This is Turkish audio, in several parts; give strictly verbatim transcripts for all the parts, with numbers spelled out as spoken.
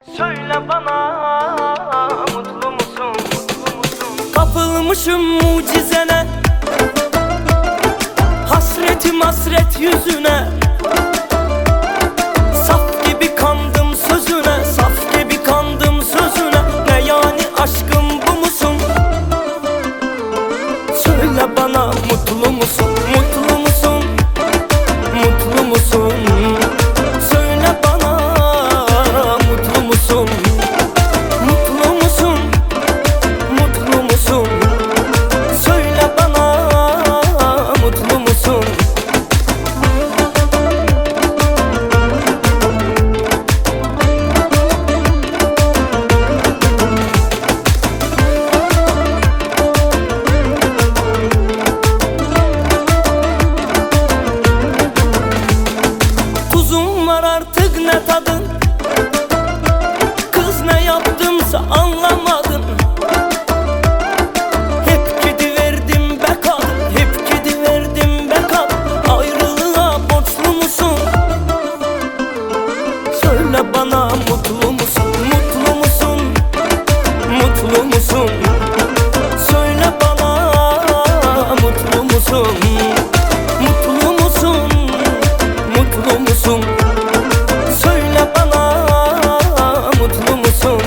Söyle bana, mutlu musun, mutlu musun? Kapılmışım mucizene, hasretim hasret yüzüne. Saf gibi kandım sözüne, saf gibi kandım sözüne. Ne yani aşkım bu musun? Söyle bana, mutlu musun, mutlu musun, mutlu musun? Söyle bana, mutlu musun, mutlu musun, mutlu musun? Söyle bana, mutlu musun? Tuzum var artık ne tadın? Kız ne yaptımsa anlamadın. Hep gidiverdim be kadın, hep gidiverdim be kadın. Ayrılığa borçlu musun? Söyle bana, mutlu musun, mutlu musun, mutlu musun? Söyle bana, mutlu musun, mutlu musun, mutlu musun? Söyle bana, mutlu musun?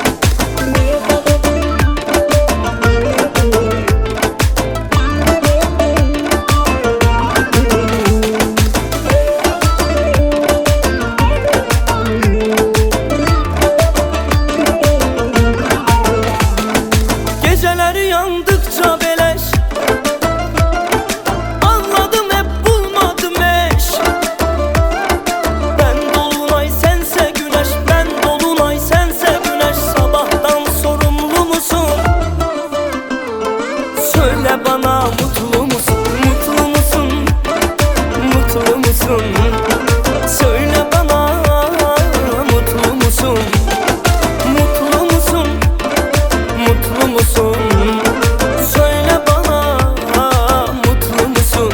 Geceleri yandıkça beleş, anladım hep bulmadım eş. Ben dolunay sense güneş, ben dolunay sense güneş. Sabahtan sorumlu musun? Söyle bana, mutlu musun, mutlu musun, mutlu musun? Söyle bana, mutlu musun, mutlu musun, mutlu musun? Söyle bana, mutlu musun?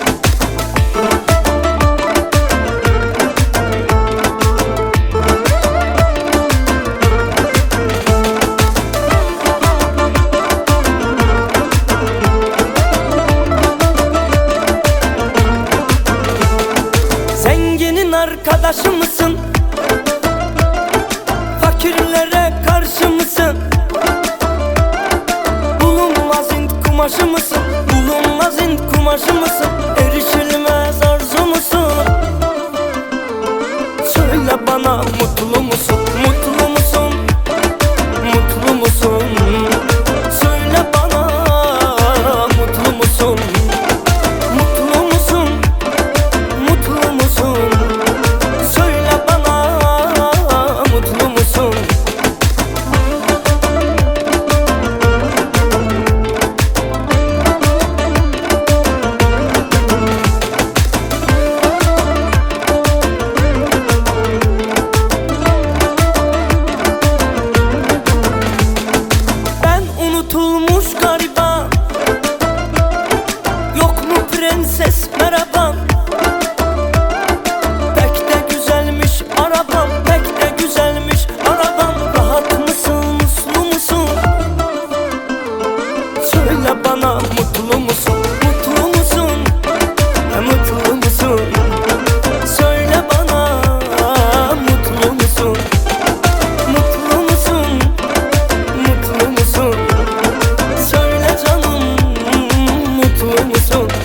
Zenginin arkadaşı mısın? Fakirlere karşı mısın? Bulunmaz int kumaşı mısın? Bulunmaz int kumaşı mısın? Erişilmez arzu musun? Söyle bana, mutlu musun, mutlu musun, mutlu musun? Söyle bana, mutlu musun, mutlu musun, mutlu musun? Söyle bana, mutlu musun? Ben unutulmuş gariban, yok mu prenses merhaba? Pek de güzelmiş arabam, pek de güzelmiş arabam. Rahat mısın, mutlu musun? Söyle bana, mutlu musun, mutlu musun, mutlu musun? Söyle bana, mutlu musun, mutlu musun, mutlu musun? Söyle canım, mutlu musun?